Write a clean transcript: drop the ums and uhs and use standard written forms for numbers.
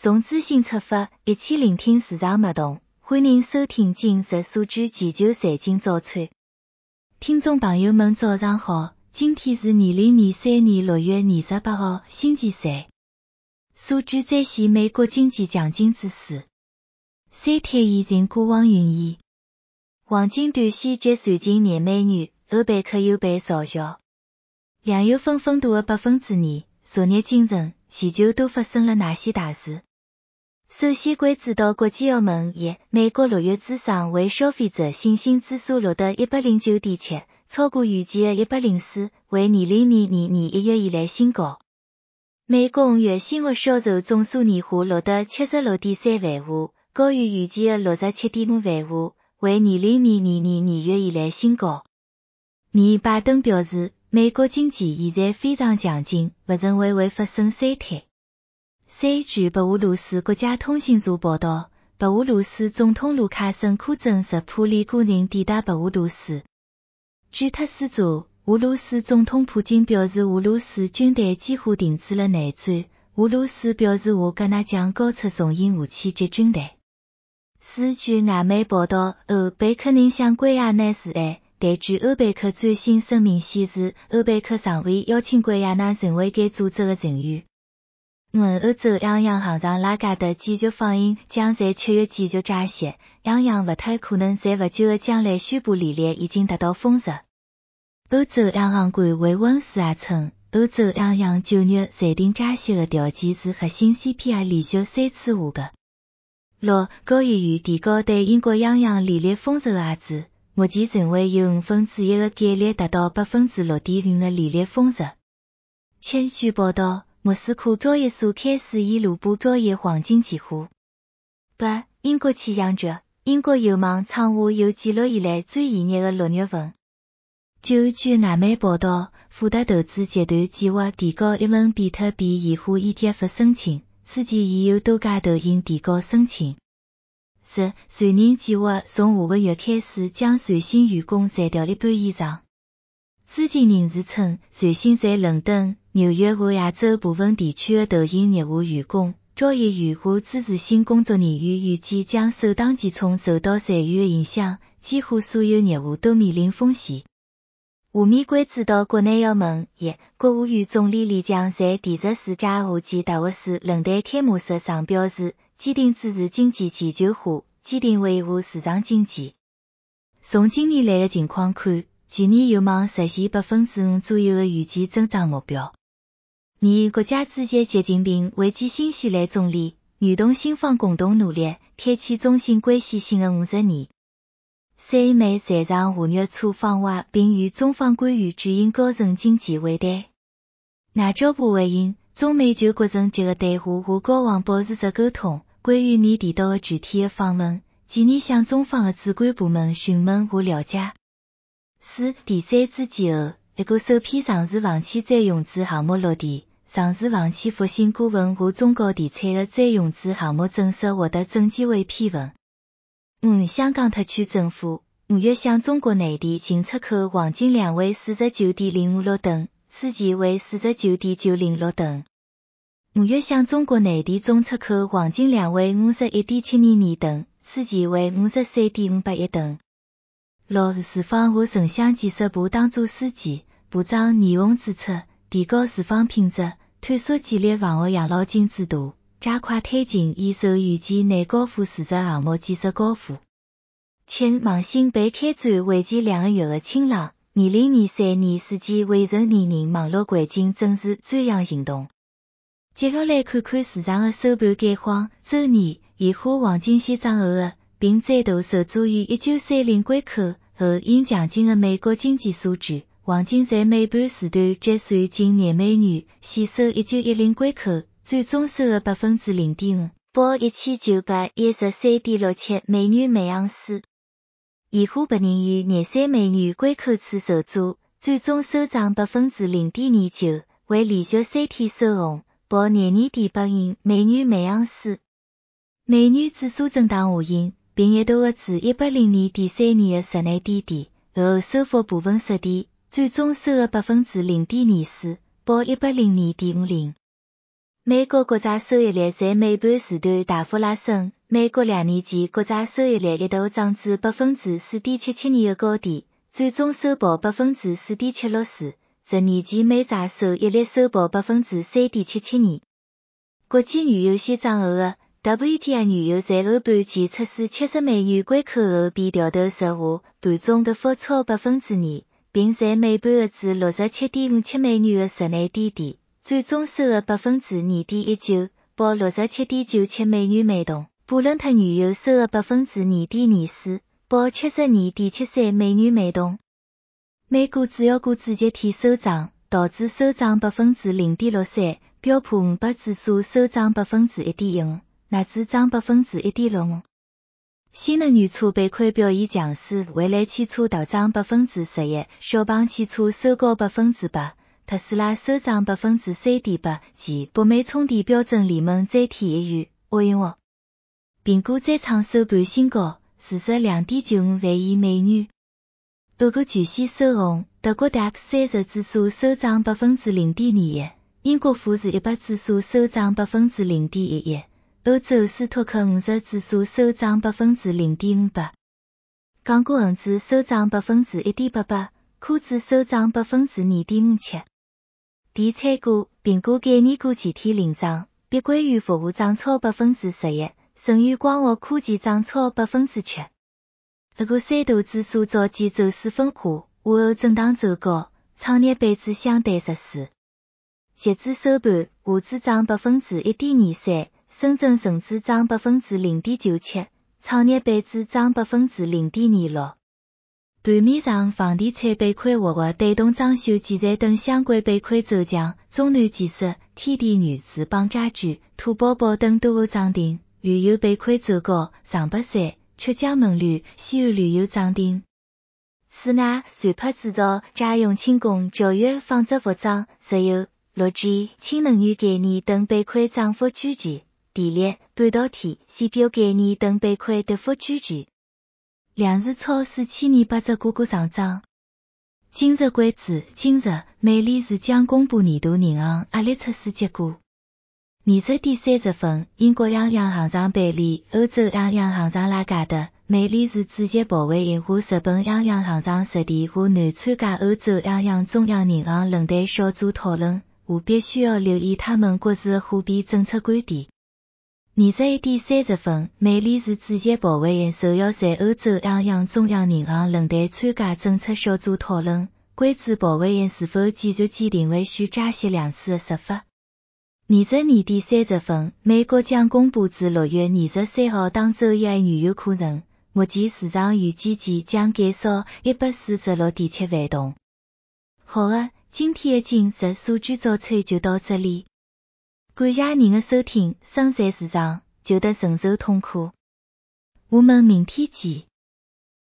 从资讯出发，一起聆听市场脉动。欢迎收听今日数据全球财经早餐。听众朋友们早上好，今天是2023年6月28号，星期三。数据再现美国经济强劲之势，衰退已经过往云烟。黄金短线即传进2美元，欧贝克又被嘲笑。粮油分风度的2%，昨日今晨，全球都发生了哪些大事？首先关注到国际澳门业，美国6月资商为消费者信心指数录得 109.7， 超过预期的104，为2002年1月以来新高。美国5月新屋销售总数年化录得 76.3 万户，高于预期的 67.5 万户，为2002年2月以来新高。拜登表示，美国经济现在非常强劲，不认为会发生衰退。据白俄罗斯国家通讯社报道，白俄罗斯总统卢卡申科证实普里戈任抵达白俄罗斯。据塔斯社，俄罗斯总统普京表示俄罗斯军队几乎停止了内战，俄罗斯表示瓦格纳将交出重型武器给军队。据外媒报道，欧贝克宁向圭亚那示爱，但据欧贝克最新声明显示，欧贝克尚未邀请圭亚那成为该组织的成员。欧洲央行行长拉加德继续放映将在7月继续加息，央行不太可能在不久的将来宣布利率已经达到峰值。欧洲央行官维温斯也称，欧洲央行9月裁定加息的条件是核心 CPI 连续3次下降。高议员提高对英国央行利率峰值的压制，目前认为有1/5的概率达到 6.5% 的利率峰值。据报道，莫斯科交易所开始以卢布交易黄金期货。英国气象局，英国有望创下有记录以来最炎热的6月份。据外媒报道，富达投资集团计划提高1万比特币现货 ETF 申请，此前已有多家投行提高申请。传人计划从下个月开始将全薪员工裁掉1半以上。知情人士称，全薪在伦敦、纽约和亚洲部分地区的投行业务员工、交易员和支持性工作人员预计将首当其冲受到裁员的影响，几乎所有业务都面临风险。下面关注到国内澳门业，国务院总理李强在第10世界夏季达沃斯论坛开幕式上表示，坚定支持经济全球化，坚定维护市场经济。从今年来的情况看，去年有望实现 5% 左右的预计增长目标。国家主席习近平会见新西兰总理，愿同新方共同努力，开启中新关系新的50年。美在上下月初访华，并与中方官员举行高层经济会谈。外交部回应，中美就国层级的对话和交往保持着沟通，关于你提到的具体的访问，建议向中方的主管部门询问和了解。第3支前后，一个首批上市房企再融资项目落地，上市房企复星股份和中国地产的再融资项目正式获得证监会批文。香港特区政府5月向中国内地净出口黄金量为 49.056 吨，此前为 49.906 吨。5月向中国内地总出口黄金量为 51.722 吨，此前为 53.581 吨。住房和城乡建设部当组书记、部长倪虹指出，提高住房品质，探索建立房屋养老金制度，加快推进已受预计内高富住宅项目建设高富。网信被开展为期2个月的清朗2023年世界未成年人网络环境正式专项行动。接下来看看市场的收盘概况。周年现货黄金先涨后的，并再度受助于1930关口后因强劲的美国经济数据，黄金在每盘时段结算近2美元，险守1910关口，最终收的 0.5%， 报 1913.67 美元每盎司。现货不能于23美元关口处受阻，最终收涨 0.29%， 为连续3天收红，报 22.81 美元每盎司。美元指数震荡下行，并一度至102.3年的室内低点，后收复部分失地，最终收的 0.24%， 报 102.50。 美国国债收益率在每半时段大幅拉升，美国2年期国债收益率一度涨至 4.77% 的高点，最终收报 4.74%， 10年期美债收益率收报 3.77%。国际原油线涨后的 WTI 原油在后半期测试70美元关口后便调头石下，盘中跌幅超 2%， 并在每盘的至 67.57 美元的室内低点，最终收的 2.19%， 报 67.97 美元每桶。布伦特原油收的 2.24%， 报 72.73 美元每桶。美股主要股指集体收涨，道指收涨 0.63%， 标普500指数收涨 1.15%， 纳指涨 1.65%。新能源车备款表现强势，蔚来汽车大涨 11%， 小鹏汽车收高 8%， 特斯拉收涨 3.8%， 继北美充电标准联盟再添一元。苹果再创收盘新高，42.95万亿美元。欧国巨线收红，德国 DAX 30指数收涨 0.21%， 英国富时100指数收涨 0.11%， 欧洲斯托克50指数收涨 0.58%。港股恒指收涨 1.88%， 科指收涨 2.57%。地产股，苹果概念股集体领涨，碧桂园服务涨超 11%， 舜宇光学科技涨超 7%。欧股三大指数早间走势分化，午后震荡走高，创业板指相对弱势。截至收盘，沪指涨 1.23%， 深圳成指涨 0.97%， 创业板指涨 0.26%。盘面上，房地产备款活跃带动装修建材等相关备款走强，中南建设、天地女、智邦家居、土宝宝等多个涨停，旅游备款走高，上北山、曲江门旅、西安旅游涨停。此外，船舶制造、家用轻工、教育、纺织服装、石油、绿 G、氢能源概念等备款涨幅居前，电力、半导体、CPU 概念等备款跌幅居前。两市超4800只个股上涨。今日关注：今日，美联储将公布年度银行压力测试结果。20点30分，英国央行行贝利、欧洲央行行拉加德、美联储主席鲍威尔和日本央行行植田和南参加欧洲央行中央银行论坛小组讨论，务必需要留意他们各自的货币政策观点。21点30分，美联储主席鲍威尔受邀在欧洲央行中央银行论坛参加政策小组讨论，关注鲍威尔是否继续坚定维续加息2次的说法。22点30分，美国将公布至6月23号当周一原油库存，目前市场预计其将减少 146.7 万桶。好的，今天的今日数据早餐就到这里。感谢您的收听，生财市场就得承受痛苦。我们明天见。